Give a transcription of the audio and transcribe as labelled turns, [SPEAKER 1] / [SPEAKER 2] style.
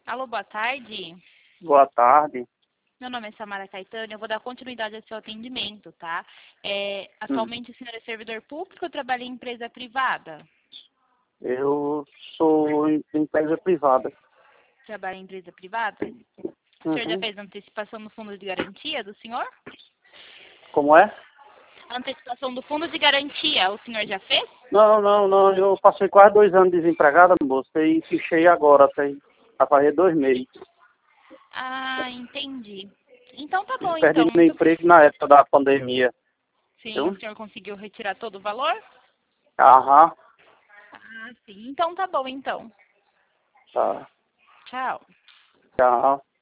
[SPEAKER 1] Alô, boa tarde.
[SPEAKER 2] Boa tarde.
[SPEAKER 1] Meu nome é Samara Caetano, eu vou dar continuidade ao seu atendimento, tá?
[SPEAKER 2] Hum.
[SPEAKER 1] Atualmente o senhor é servidor público ou trabalha em empresa privada?
[SPEAKER 2] Eu sou em empresa privada.
[SPEAKER 1] Trabalha em empresa privada? O senhor já
[SPEAKER 2] Uhum.
[SPEAKER 1] fez antecipação no fundo de garantia do senhor?
[SPEAKER 2] Como é?
[SPEAKER 1] A antecipação do fundo de garantia, o senhor já fez?
[SPEAKER 2] Não. Eu passei quase 2 anos desempregada, moça, e fichei agora, vai fazer 2 meses.
[SPEAKER 1] Ah, entendi. Então tá bom,
[SPEAKER 2] Perdi
[SPEAKER 1] então.
[SPEAKER 2] meu
[SPEAKER 1] Muito...
[SPEAKER 2] emprego na época da pandemia.
[SPEAKER 1] Sim, o
[SPEAKER 2] Viu?
[SPEAKER 1] senhor conseguiu retirar todo o valor?
[SPEAKER 2] Aham,
[SPEAKER 1] Ah, sim. Então tá bom, então.
[SPEAKER 2] tá.
[SPEAKER 1] Tchau.
[SPEAKER 2] Tchau.